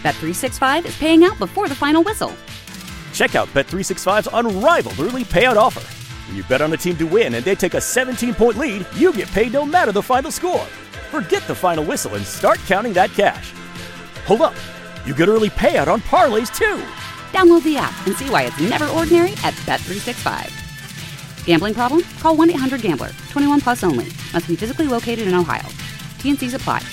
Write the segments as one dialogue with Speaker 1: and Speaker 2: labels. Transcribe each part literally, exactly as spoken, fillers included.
Speaker 1: Bet three sixty-five is paying out before the final whistle.
Speaker 2: Check out Bet three sixty-five's unrivaled early payout offer. When you bet on a team to win and they take a seventeen-point lead, you get paid no matter the final score. Forget the final whistle and start counting that cash. Hold up. You get early payout on parlays, too.
Speaker 1: Download the app and see why it's never ordinary at Bet three sixty-five. Gambling problem? Call one eight hundred gambler. twenty-one plus only. Must be physically located in Ohio. T N Cs apply.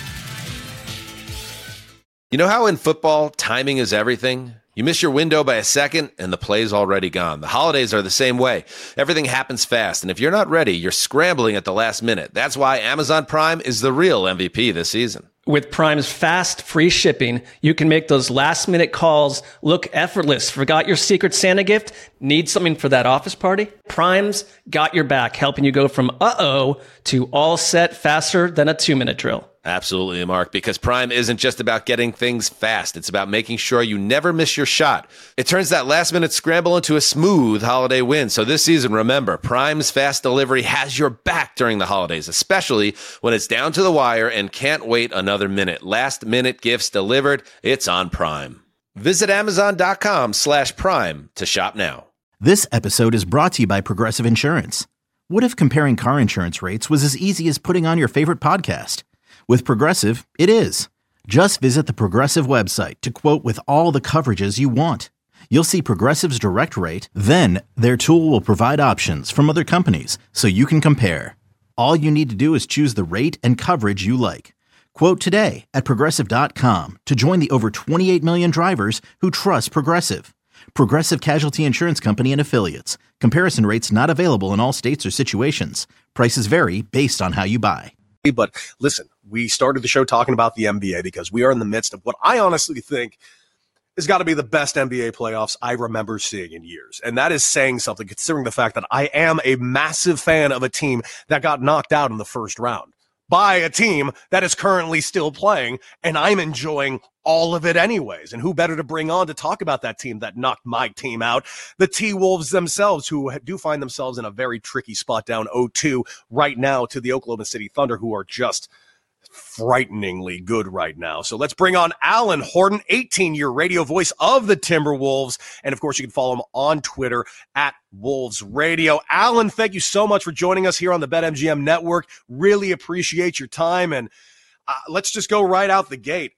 Speaker 3: You know how in football, timing is everything? You miss your window by a second, and the play's already gone. The holidays are the same way. Everything happens fast, and if you're not ready, you're scrambling at the last minute. That's why Amazon Prime is the real M V P this season.
Speaker 4: With Prime's fast, free shipping, you can make those last-minute calls look effortless. Forgot your Secret Santa gift? Need something for that office party? Prime's got your back, helping you go from uh-oh to all set faster than a two-minute drill.
Speaker 3: Absolutely, Mark, because Prime isn't just about getting things fast. It's about making sure you never miss your shot. It turns that last-minute scramble into a smooth holiday win. So this season, remember, Prime's fast delivery has your back during the holidays, especially when it's down to the wire and can't wait another minute. Last-minute gifts delivered, it's on Prime. Visit Amazon.com slash Prime to shop now.
Speaker 5: This episode is brought to you by Progressive Insurance. What if comparing car insurance rates was as easy as putting on your favorite podcast? With Progressive, it is. Just visit the Progressive website to quote with all the coverages you want. You'll see Progressive's direct rate, then their tool will provide options from other companies so you can compare. All you need to do is choose the rate and coverage you like. Quote today at Progressive dot com to join the over twenty-eight million drivers who trust Progressive. Progressive Casualty Insurance Company and Affiliates. Comparison rates not available in all states or situations. Prices vary based on how you buy.
Speaker 6: But listen, we started the show talking about the N B A because we are in the midst of what I honestly think has got to be the best N B A playoffs I remember seeing in years. And that is saying something, considering the fact that I am a massive fan of a team that got knocked out in the first round by a team that is currently still playing, and I'm enjoying all of it anyways. And who better to bring on to talk about that team that knocked my team out? The T-Wolves themselves, who do find themselves in a very tricky spot down oh two right now to the Oklahoma City Thunder, who are just frighteningly good right now. So let's bring on Alan Horton, eighteen-year radio voice of the Timberwolves. And, of course, you can follow him on Twitter at Wolves Radio. Alan, thank you so much for joining us here on the BetMGM Network. Really appreciate your time. And uh, let's just go right out the gate.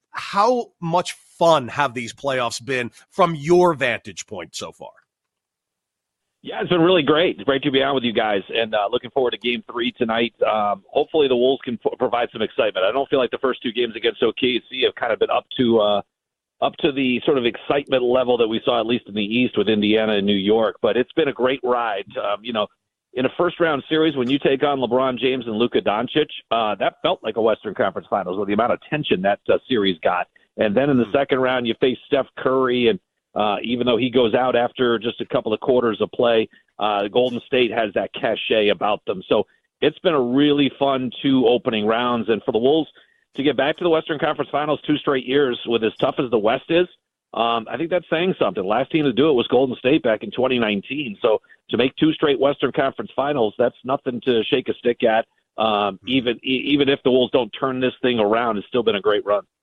Speaker 6: How much fun have these playoffs been from your vantage point so far?
Speaker 7: Yeah, it's been really great. It's great to be on with you guys, and uh, looking forward to game three tonight. Um, hopefully the Wolves can p- provide some excitement. I don't feel like the first two games against O K C have kind of been up to uh, up to the sort of excitement level that we saw, at least in the East, with Indiana and New York, but it's been a great ride. Um, you know, in a first-round series, when you take on LeBron James and Luka Doncic, uh, that felt like a Western Conference Finals with the amount of tension that uh, series got. And then in the second round, you face Steph Curry, and Uh, even though he goes out after just a couple of quarters of play, uh, Golden State has that cachet about them. So it's been a really fun two opening rounds. And for the Wolves to get back to the Western Conference Finals two straight years with as tough as the West is, um, I think that's saying something. Last team to do it was Golden State back in twenty nineteen. So to make two straight Western Conference Finals, that's nothing to shake a stick at. Um, even even if the Wolves don't turn this thing around, it's still been a great run.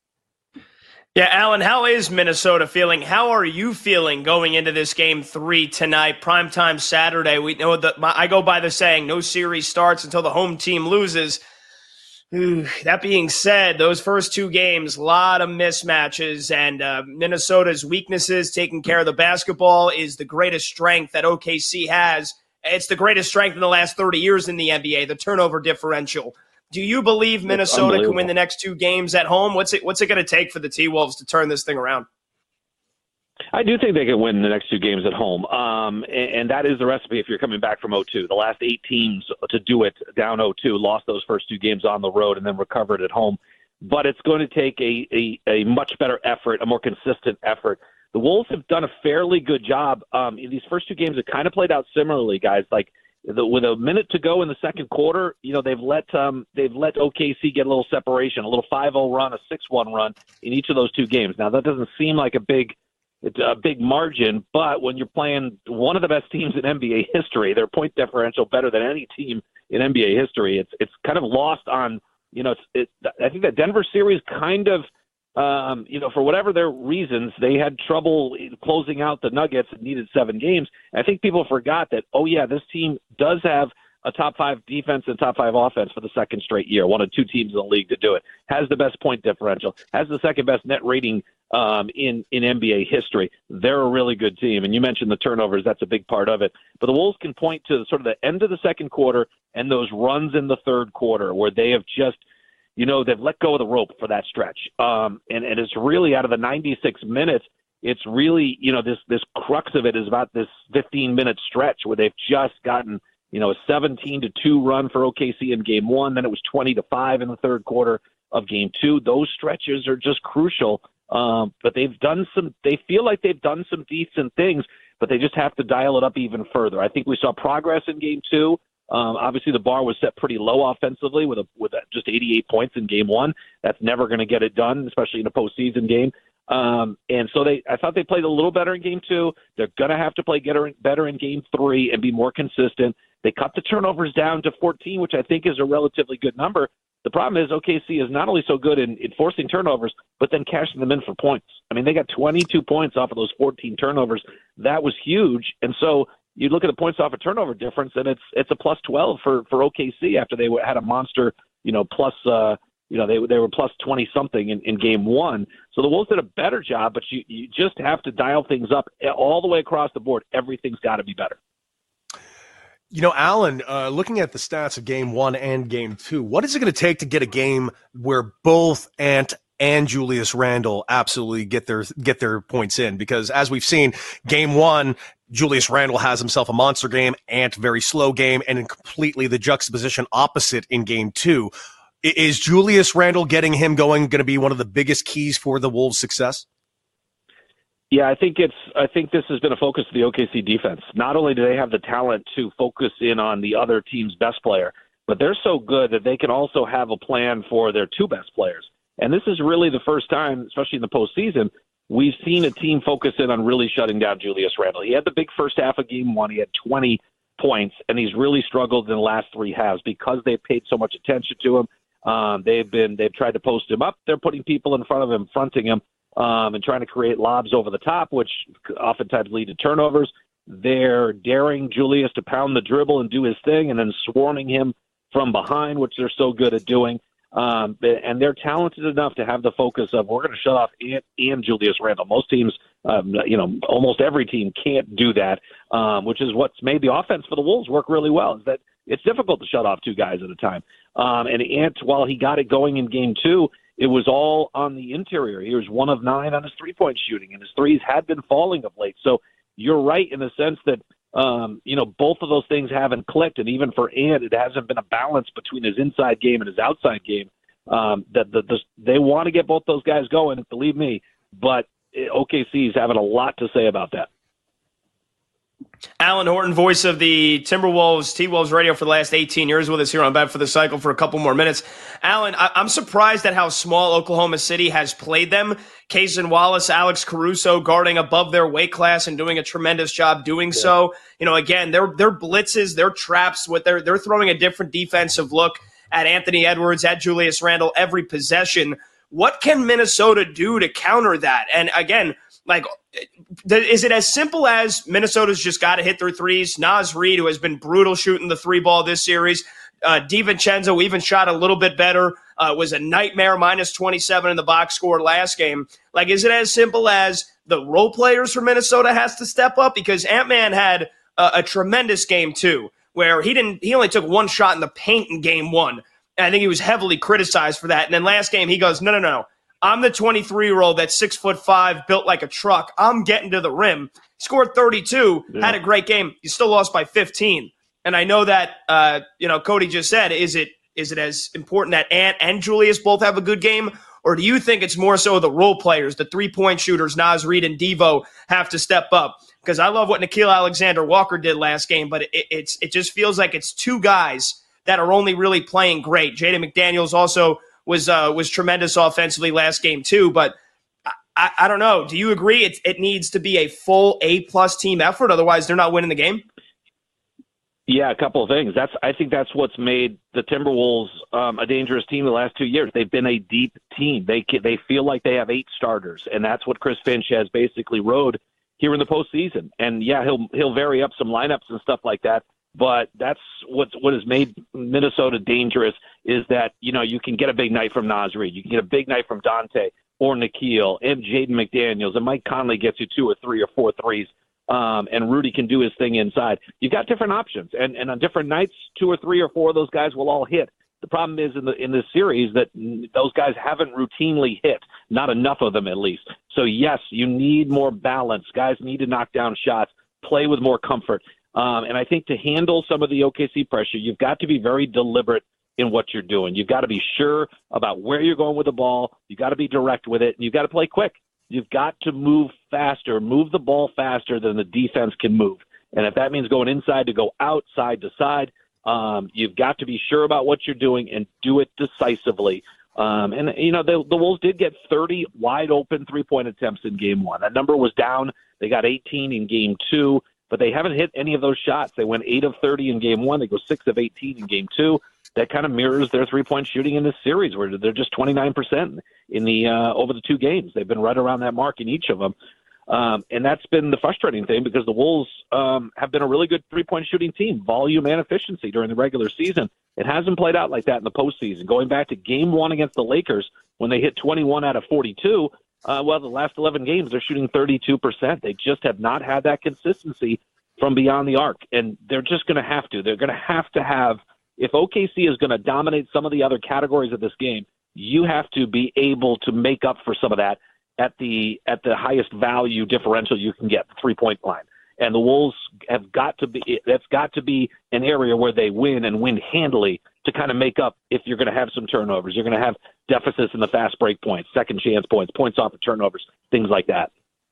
Speaker 8: Yeah, Alan, how is Minnesota feeling? How are you feeling going into this game three tonight, primetime Saturday? We know that my, I go by the saying, no series starts until the home team loses. Ooh, that being said, those first two games, a lot of mismatches, and uh, Minnesota's weaknesses, taking care of the basketball, is the greatest strength that O K C has. It's the greatest strength in the last thirty years in the N B A, the turnover differential. Do you believe Minnesota can win the next two games at home? What's it What's it going to take for the T-Wolves to turn this thing around?
Speaker 7: I do think they can win the next two games at home, um, and, and that is the recipe if you're coming back from oh two. The last eight teams to do it down oh two lost those first two games on the road and then recovered at home. But it's going to take a, a, a much better effort, a more consistent effort. The Wolves have done a fairly good job. Um, in these first two games, it kind of played out similarly, guys. Like, The, with a minute to go in the second quarter, you know, they've let um, they've let O K C get a little separation, a little five oh run, a six one run in each of those two games. Now, that doesn't seem like a big a big margin, but when you're playing one of the best teams in N B A history, their point differential better than any team in N B A history, it's it's kind of lost on, you know, it's, it, I think that Denver series kind of um, you know, for whatever their reasons, they had trouble closing out the Nuggets and needed seven games. And I think people forgot that, oh, yeah, this team does have a top five defense and top five offense for the second straight year, one of two teams in the league to do it, has the best point differential, has the second best net rating um, in, in N B A history. They're a really good team. And you mentioned the turnovers. That's a big part of it. But the Wolves can point to sort of the end of the second quarter and those runs in the third quarter where they have just, you know, they've let go of the rope for that stretch. Um, and, and it's really out of the ninety-six minutes, it's really, you know, this, this crux of it is about this fifteen-minute stretch where they've just gotten, you know, a seventeen to two run for O K C in game one. Then it was twenty to five in the third quarter of game two. Those stretches are just crucial. Um, but they've done some, they feel like they've done some decent things, but they just have to dial it up even further. I think we saw progress in game two. Um, obviously the bar was set pretty low offensively with a, with a, just eighty-eight points in game one. That's never going to get it done, especially in a postseason game. Um, and so they, I thought they played a little better in game two. They're going to have to play get better in game three and be more consistent. They cut the turnovers down to fourteen, which I think is a relatively good number. The problem is O K C is not only so good in, in forcing turnovers, but then cashing them in for points. I mean, they got twenty-two points off of those fourteen turnovers. That was huge. And so you look at the points off a turnover difference, and it's it's a plus twelve for, for O K C after they had a monster, you know, plus, uh, you know, they they were plus twenty-something in, in game one. So the Wolves did a better job, but you, you just have to dial things up all the way across the board. Everything's got to be better.
Speaker 6: You know, Alan, uh, looking at the stats of game one and game two, what is it going to take to get a game where both Ant and Julius Randle absolutely get their get their points in? Because as we've seen, game one, Julius Randle has himself a monster game, Ant very slow game, and in completely the juxtaposition opposite in game two. Is Julius Randle getting him going going to be one of the biggest keys for the Wolves' success?
Speaker 7: Yeah, I think it's. I think this has been a focus of the O K C defense. Not only do they have the talent to focus in on the other team's best player, but they're so good that they can also have a plan for their two best players. And this is really the first time, especially in the postseason, we've seen a team focus in on really shutting down Julius Randle. He had the big first half of game one. He had twenty points, and he's really struggled in the last three halves because they've paid so much attention to him. Um, they've been they've tried to post him up. They're putting people in front of him, fronting him. Um, and trying to create lobs over the top, which oftentimes lead to turnovers. They're daring Julius to pound the dribble and do his thing and then swarming him from behind, which they're so good at doing. Um, and they're talented enough to have the focus of, we're going to shut off Ant and Julius Randle. Most teams, um, you know, almost every team can't do that, um, which is what's made the offense for the Wolves work really well, is that it's difficult to shut off two guys at a time. Um, and Ant, while he got it going in game two, it was all on the interior. He was one of nine on his three-point shooting, and his threes had been falling of late. So you're right in the sense that, um, you know, both of those things haven't clicked, and even for Ant, it hasn't been a balance between his inside game and his outside game. Um, that the, the, they want to get both those guys going, believe me, but O K C is having a lot to say about that.
Speaker 8: Alan Horton, voice of the Timberwolves, T-Wolves radio for the last eighteen years with us here on Bet for the Cycle for a couple more minutes. Alan, I- I'm surprised at how small Oklahoma City has played them. Cason Wallace, Alex Caruso guarding above their weight class and doing a tremendous job doing yeah. so. You know, again, their their blitzes, their traps, what they're they're throwing a different defensive look at Anthony Edwards, at Julius Randle every possession. What can Minnesota do to counter that? And again, like, is it as simple as Minnesota's just got to hit their threes? Naz Reid, who has been brutal shooting the three ball this series. Uh, DiVincenzo even shot a little bit better. Uh, was a nightmare, minus twenty-seven in the box score last game. Like, is it as simple as the role players for Minnesota has to step up? Because Ant-Man had a, a tremendous game too, where he didn't. He only took one shot in the paint in game one. And I think he was heavily criticized for that. And then last game, he goes, no, no, no. I'm the twenty-three-year-old that's six foot five, built like a truck. I'm getting to the rim. He scored thirty-two, yeah. had a great game. You still lost by fifteen. And I know that, uh, you know, Cody just said, is it is it as important that Ant and Julius both have a good game? Or do you think it's more so the role players, the three-point shooters, Naz Reid and Devo, have to step up? Because I love what Nickeil Alexander-Walker did last game, but it, it's it just feels like it's two guys that are only really playing great. Jaden McDaniels also was uh, was tremendous offensively last game too, but I, I don't know. Do you agree it, it needs to be a full A-plus team effort? Otherwise, they're not winning the game?
Speaker 7: Yeah, a couple of things. That's I think that's what's made the Timberwolves um, a dangerous team the last two years. They've been a deep team. They they feel like they have eight starters, and that's what Chris Finch has basically rode here in the postseason. And yeah, he'll he'll vary up some lineups and stuff like that. But that's what what has made Minnesota dangerous is that you know you can get a big night from Naz Reid, you can get a big night from Dante or Nickeil, and Jaden McDaniels, and Mike Conley gets you two or three or four threes. Um, and Rudy can do his thing inside. You've got different options, and, and on different nights, two or three or four of those guys will all hit. The problem is in the in this series that those guys haven't routinely hit, not enough of them at least. So yes, you need more balance. Guys need to knock down shots, play with more comfort. Um, and I think to handle some of the O K C pressure, you've got to be very deliberate in what you're doing. You've got to be sure about where you're going with the ball. You've got to be direct with it, and you've got to play quick. You've got to move faster, move the ball faster than the defense can move. And if that means going inside to go outside to side, um, you've got to be sure about what you're doing and do it decisively. Um, and, you know, the, the Wolves did get thirty wide-open three-point attempts in game one. That number was down. They got eighteen in game two, but they haven't hit any of those shots. They went eight of thirty in game one. They go six of eighteen in game two. That kind of mirrors their three-point shooting in this series, where they're just twenty-nine percent in the uh, over the two games. They've been right around that mark in each of them. Um, and that's been the frustrating thing because the Wolves um, have been a really good three-point shooting team, volume and efficiency during the regular season. It hasn't played out like that in the postseason. Going back to game one against the Lakers when they hit twenty-one out of forty-two, uh, well, the last eleven games, they're shooting thirty-two percent. They just have not had that consistency from beyond the arc, and they're just going to have to. They're going to have to have – if O K C is going to dominate some of the other categories of this game, you have to be able to make up for some of that at the at the highest value differential you can get, the three-point line. And the Wolves have got to be – that's got to be an area where they win and win handily to kind of make up if you're going to have some turnovers. You're going to have deficits in the fast break points, second chance points, points off of turnovers, things like that.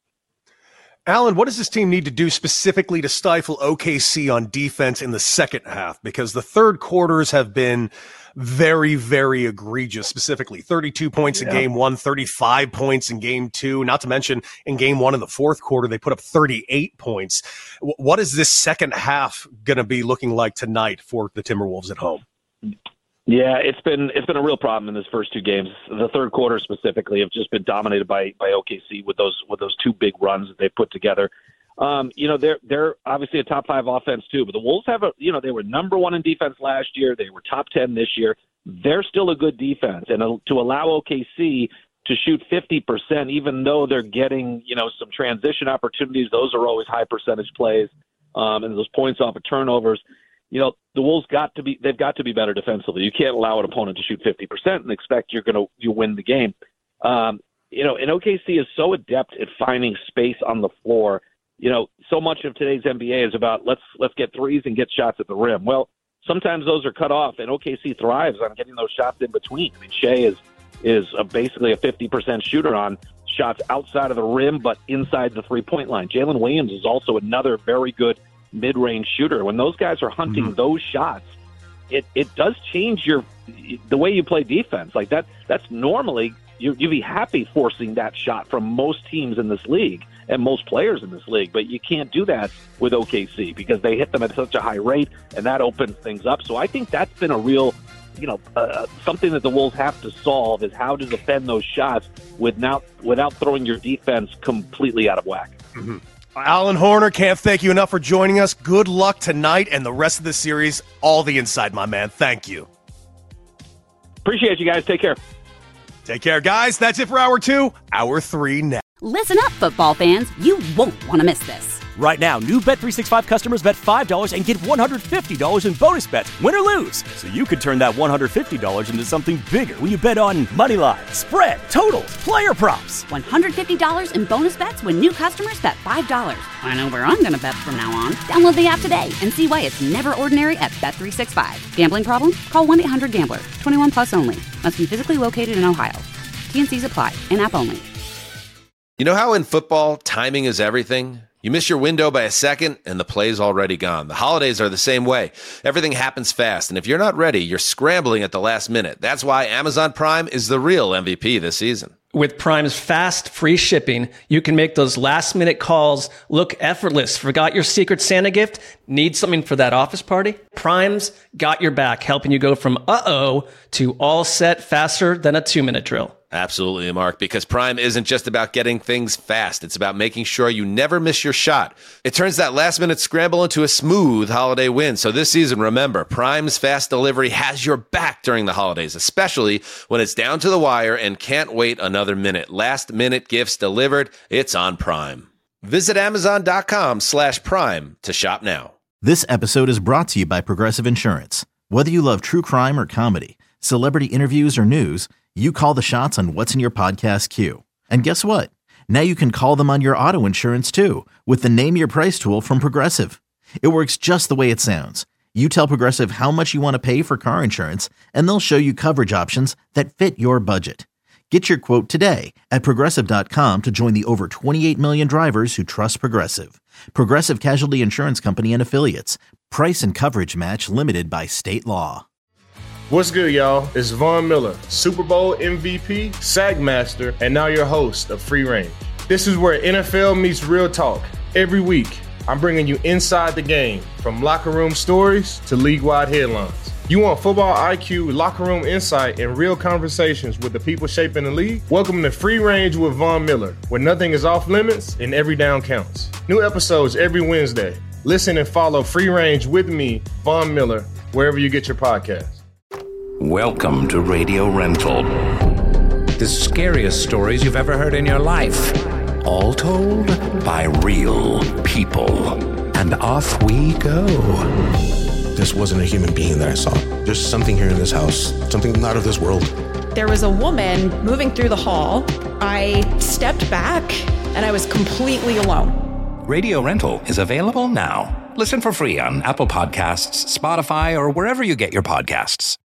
Speaker 6: Alan, what does this team need to do specifically to stifle O K C on defense in the second half? Because the third quarters have been very, very egregious, specifically thirty-two points yeah. in game one, thirty-five points in game two, not to mention in game one in the fourth quarter, they put up thirty-eight points. What is this second half going to be looking like tonight for the Timberwolves at home?
Speaker 7: Yeah, it's been it's been a real problem in these first two games. The third quarter specifically have just been dominated by by O K C with those with those two big runs that they put together. Um, you know, they're they're obviously a top five offense too, but the Wolves have a you know they were number one in defense last year. They were top ten this year. They're still a good defense, and to allow O K C to shoot fifty percent, even though they're getting you know some transition opportunities, those are always high percentage plays, um, and those points off of turnovers. You know, the Wolves got to be, they've got to be better defensively. You can't allow an opponent to shoot fifty percent and expect you're going to, you win the game. Um, you know, and O K C is so adept at finding space on the floor. You know, so much of today's N B A is about let's, let's get threes and get shots at the rim. Well, sometimes those are cut off and O K C thrives on getting those shots in between. I mean, Shea is, is a, basically a fifty percent shooter on shots outside of the rim, but inside the three point line. Jalen Williams is also another very good mid-range shooter. When those guys are hunting mm-hmm. those shots, it, it does change your the way you play defense. Like that, that's normally you, you'd be happy forcing that shot from most teams in this league and most players in this league, but you can't do that with O K C because they hit them at such a high rate, and that opens things up. So I think that's been a real, you know, uh, something that the Wolves have to solve is how to defend those shots without without throwing your defense completely out of whack.
Speaker 6: Mm-hmm. Alan Horner, can't thank you enough for joining us. Good luck tonight and the rest of the series. All the inside, my man. Thank you.
Speaker 7: Appreciate you guys. Take care.
Speaker 6: Take care, guys. That's it for hour two. Hour three now.
Speaker 1: Listen up, football fans. You won't want to miss this.
Speaker 2: Right now, new Bet three sixty-five customers bet five dollars and get one hundred fifty dollars in bonus bets, win or lose. So you could turn that one hundred fifty dollars into something bigger when you bet on money line, spread, totals, player props.
Speaker 1: one hundred fifty dollars in bonus bets when new customers bet five dollars. I know where I'm going to bet from now on. Download the app today and see why it's never ordinary at Bet three sixty-five. Gambling problem? Call one eight hundred gambler. twenty-one plus only. Must be physically located in Ohio. T and C's apply. In-app only.
Speaker 3: You know how in football, timing is everything? You miss your window by a second, and the play's already gone. The holidays are the same way. Everything happens fast, and if you're not ready, you're scrambling at the last minute. That's why Amazon Prime is the real M V P this season.
Speaker 4: With Prime's fast, free shipping, you can make those last-minute calls look effortless. Forgot your Secret Santa gift? Need something for that office party? Prime's got your back, helping you go from uh-oh to all set faster than a two-minute drill.
Speaker 3: Absolutely, Mark, because Prime isn't just about getting things fast. It's about making sure you never miss your shot. It turns that last-minute scramble into a smooth holiday win. So this season, remember, Prime's fast delivery has your back during the holidays, especially when it's down to the wire and can't wait another minute. Last-minute gifts delivered. It's on Prime. Visit Amazon.com slash Prime to shop now.
Speaker 5: This episode is brought to you by Progressive Insurance. Whether you love true crime or comedy, celebrity interviews or news, you call the shots on what's in your podcast queue. And guess what? Now you can call them on your auto insurance too with the Name Your Price tool from Progressive. It works just the way it sounds. You tell Progressive how much you want to pay for car insurance, and they'll show you coverage options that fit your budget. Get your quote today at Progressive dot com to join the over twenty-eight million drivers who trust Progressive. Progressive Casualty Insurance Company and Affiliates. Price and coverage match limited by state law.
Speaker 9: What's good, y'all? It's Von Miller, Super Bowl M V P, Sack Master, and now your host of Free Range. This is where N F L meets real talk. Every week, I'm bringing you inside the game, from locker room stories to league-wide headlines. You want football I Q, locker room insight, and real conversations with the people shaping the league? Welcome to Free Range with Von Miller, where nothing is off limits and every down counts. New episodes every Wednesday. Listen and follow Free Range with me, Von Miller, wherever you get your podcasts.
Speaker 10: Welcome to Radio Rental. The scariest stories you've ever heard in your life. All told by real people. And off we go.
Speaker 11: This wasn't a human being that I saw. There's something here in this house, something not of this world.
Speaker 12: There was a woman moving through the hall. I stepped back and I was completely alone.
Speaker 10: Radio Rental is available now. Listen for free on Apple Podcasts, Spotify, or wherever you get your podcasts.